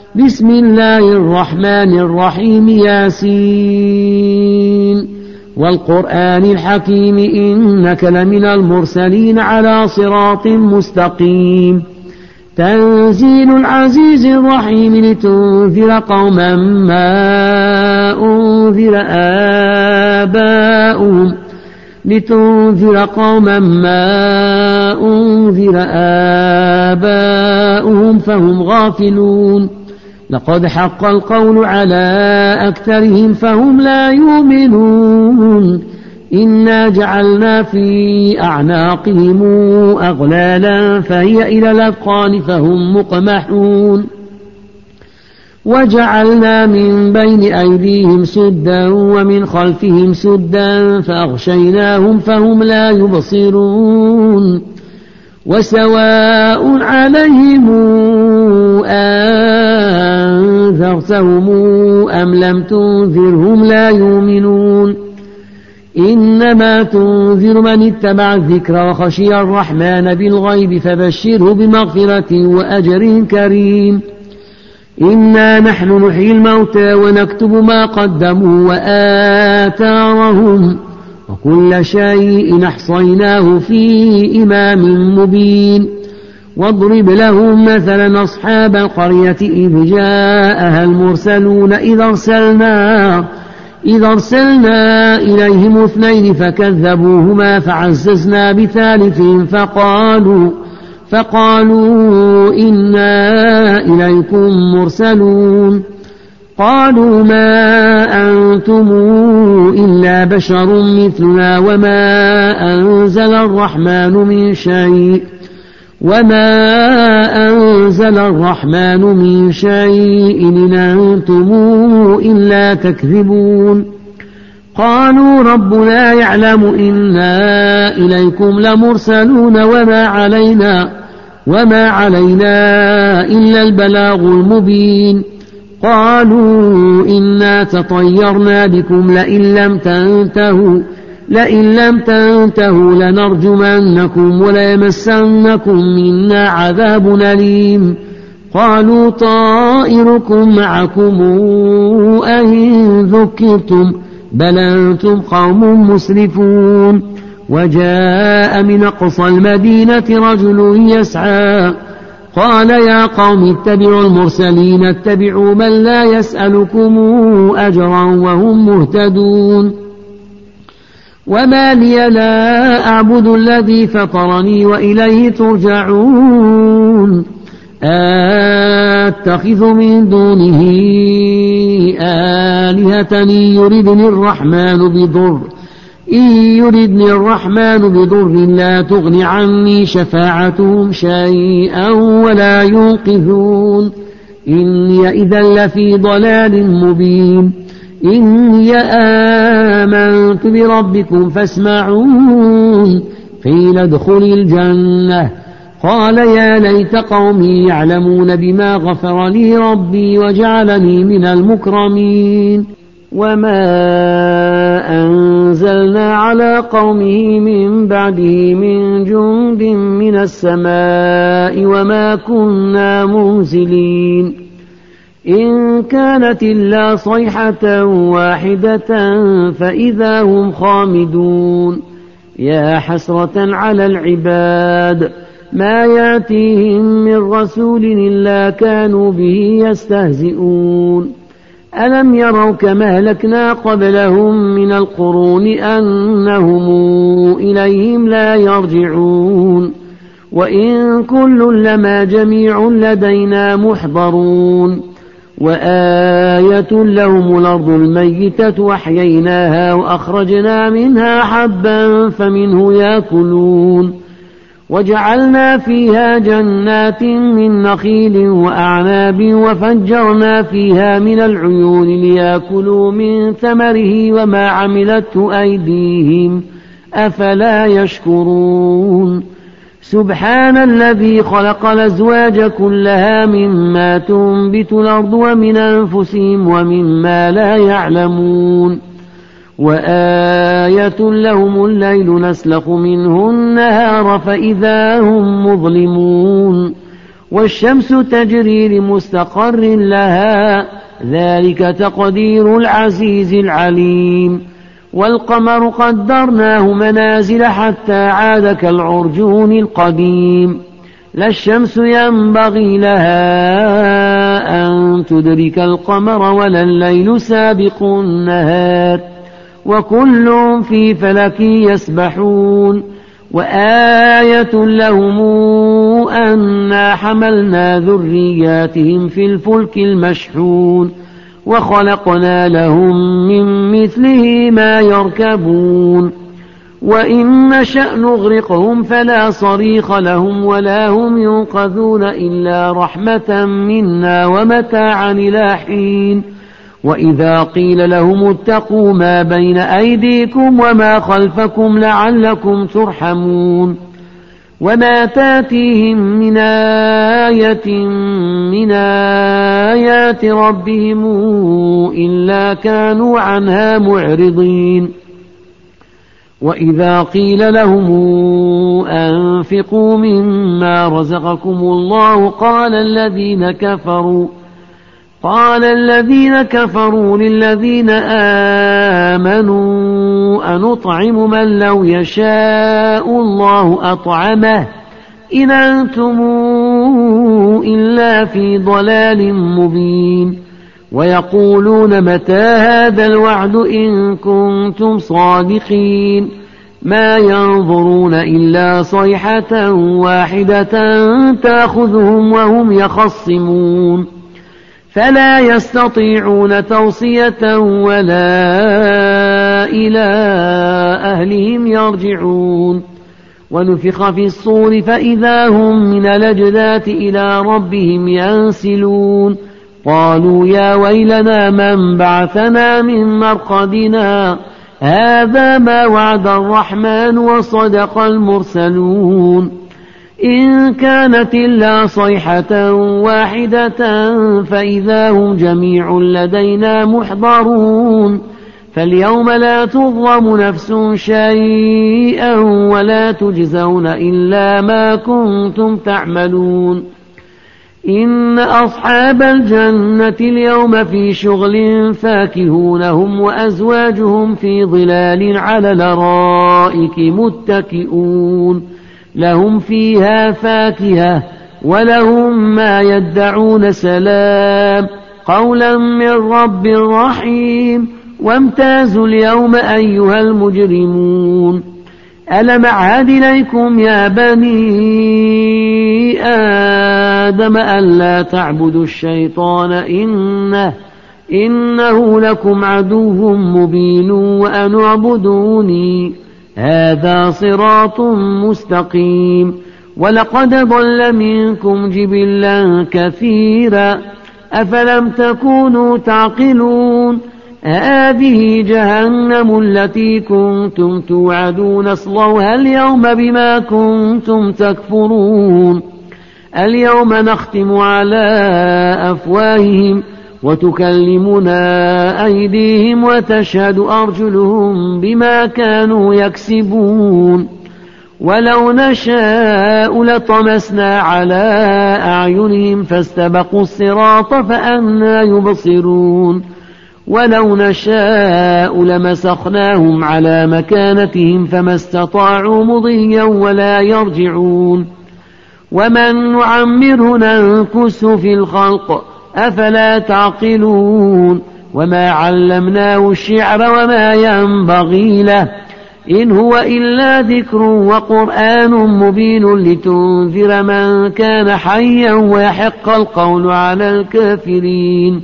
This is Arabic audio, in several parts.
بسم الله الرحمن الرحيم ياسين والقرآن الحكيم إنك لمن المرسلين على صراط مستقيم تنزيل العزيز الرحيم لتنذر قوما ما أنذر آباؤهم فهم غافلون لقد حق القول على أكثرهم فهم لا يؤمنون إنا جعلنا في أعناقهم أغلالا فهي إلى الأذقان فهم مقمحون وجعلنا من بين أيديهم سدا ومن خلفهم سدا فأغشيناهم فهم لا يبصرون وسواء عليهم أنذرتهم أم لم تنذرهم لا يؤمنون إنما تنذر من اتبع الذكر وخشي الرحمن بالغيب فبشره بمغفرة وأجر كريم إنا نحن نحيي الموتى ونكتب ما قدموا وآثارهم وكل شيء أحصيناه في إمام مبين واضرب لهم مثلا أصحاب القرية إذ جاءها المرسلون إذ أرسلنا إليهم 2 فكذبوهما فعززنا بثالث فقالوا إنا إليكم مرسلون قالوا ما أنتم إلا بشر مثلنا وما أنزل الرحمن من شيء إن أنتم إلا تكذبون قالوا ربنا يعلم إنا إليكم لمرسلون وما علينا إلا البلاغ المبين قالوا إنا تطيرنا بكم لئن لم تنتهوا لنرجمنكم وليمسنكم منا عذاب أليم قالوا طائركم معكم أئن ذكرتم بل أنتم قوم مسرفون وجاء من أقصى المدينة رجل يسعى قال يا قوم اتبعوا المرسلين اتبعوا من لا يسألكم أجرا وهم مهتدون وما لي لا أعبد الذي فطرني وإليه ترجعون أتخذ من دونه آلهة إن يردني الرحمن بضر لا تغن عني شفاعتهم شيئا ولا ينقذون إني إذا لفي ضلال مبين إني آمنت بربكم فاسمعون قيل ادخل الجنة قال يا ليت قومي يعلمون بما غفر لي ربي وجعلني من المكرمين وما أنزلنا على قومه من بعده من جند من السماء وما كنا منزلين إن كانت إلا صيحة واحدة فإذا هم خامدون يا حسرة على العباد ما يأتيهم من رسول إلا كانوا به يستهزئون ألم يروا كما أهلكنا قبلهم من القرون أنهم إليهم لا يرجعون وإن كل لما جميع لدينا محضرون وآية لهم الأرض الميتة وأحييناها وأخرجنا منها حبا فمنه يأكلون وجعلنا فيها جنات من نخيل وأعناب وفجرنا فيها من العيون ليأكلوا من ثمره وما عملته أيديهم أفلا يشكرون سبحان الذي خلق الأزواج كلها مما تنبت الأرض ومن أنفسهم ومما لا يعلمون وآية لهم الليل نسلخ منه النهار فإذا هم مظلمون والشمس تجري لمستقر لها ذلك تقدير العزيز العليم والقمر قدرناه منازل حتى عاد كالعرجون القديم لا الشمس ينبغي لها أن تدرك القمر ولا الليل سابق النهار وكل في فلك يسبحون وآية لهم أنا حملنا ذرياتهم في الفلك المشحون وخلقنا لهم من مثله ما يركبون وإن نشأ نغرقهم فلا صريخ لهم ولا هم ينقذون إلا رحمة منا ومتاعا إلى حين وإذا قيل لهم اتقوا ما بين أيديكم وما خلفكم لعلكم ترحمون وما تاتيهم من آية من آيات ربهم إلا كانوا عنها معرضين وإذا قيل لهم أنفقوا مما رزقكم الله قال الذين كفروا للذين آمنوا أنطعم من لو يشاء الله أطعمه إن أنتم إلا في ضلال مبين ويقولون متى هذا الوعد إن كنتم صادقين ما ينظرون إلا صيحة واحدة تأخذهم وهم يخصمون فلا يستطيعون توصية ولا إلى أهلهم يرجعون ونفخ في الصور فإذا هم من الأجداث إلى ربهم ينسلون قالوا يا ويلنا من بعثنا من مرقدنا هذا ما وعد الرحمن وصدق المرسلون إن كانت إلا صيحة واحدة فإذا هم جميع لدينا محضرون فاليوم لا تظلم نفس شيئا ولا تجزون إلا ما كنتم تعملون إن أصحاب الجنة اليوم في شغل فاكهون هم وأزواجهم في ظلال على الأرائك متكئون لهم فيها فاكهة ولهم ما يدعون سلام قولا من رب رحيم وامتازوا اليوم أيها المجرمون ألم أعهد إليكم يا بني آدم ألا تعبدوا الشيطان إنه لكم عدو مبين وأن اعبدوني هذا صراط مستقيم ولقد ضل منكم جبلا كثيرا أفلم تكونوا تعقلون هذه جهنم التي كنتم توعدون اصلوها اليوم بما كنتم تكفرون اليوم نختم على أفواههم وتكلمنا أيديهم وتشهد أرجلهم بما كانوا يكسبون ولو نشاء لطمسنا على أعينهم فاستبقوا الصراط فأنى يبصرون ولو نشاء لمسخناهم على مكانتهم فما استطاعوا مضيا ولا يرجعون ومن نعمره ننكسه في الخلق أفلا تعقلون وما علمناه الشعر وما ينبغي له إن هو إلا ذكر وقرآن مبين لتنذر من كان حيا ويحق القول على الكافرين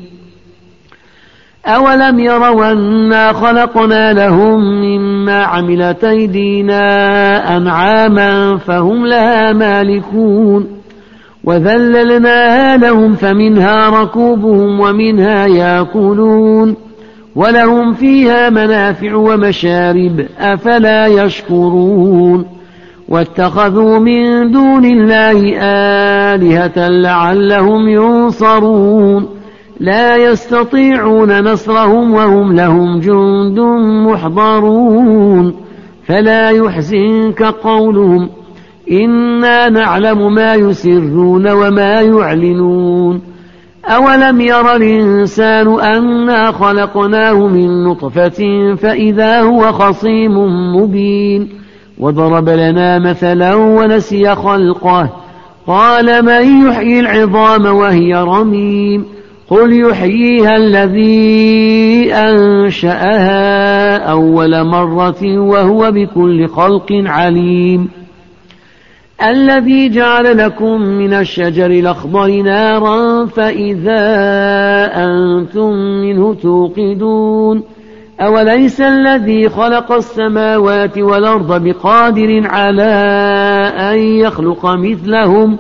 أولم يروا أنا خلقنا لهم مما عملت أيدينا أنعاما فهم لها مالكون وذللناها لهم فمنها ركوبهم ومنها يأكلون ولهم فيها منافع ومشارب أفلا يشكرون واتخذوا من دون الله آلهة لعلهم ينصرون لا يستطيعون نصرهم وهم لهم جند محضرون فلا يحزنك قولهم إنا نعلم ما يسرون وما يعلنون أولم ير الإنسان أنا خلقناه من نطفة فإذا هو خصيم مبين وضرب لنا مثلا ونسي خلقه قال من يحيي العظام وهي رميم قل يحييها الذي أنشأها أول مرة وهو بكل خلق عليم الذي جعل لكم من الشجر الأخضر نارا فإذا أنتم منه توقدون أوليس الذي خلق السماوات والأرض بقادر على أن يخلق مثلهم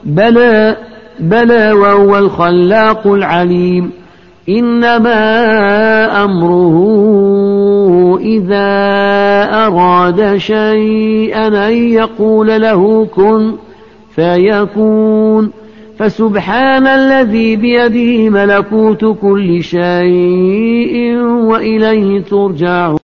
بلى وهو الخلاق العليم إنما أمره إذا أراد شيئا أن يقول له كن فيكون فسبحان الذي بيده ملكوت كل شيء وإليه ترجعون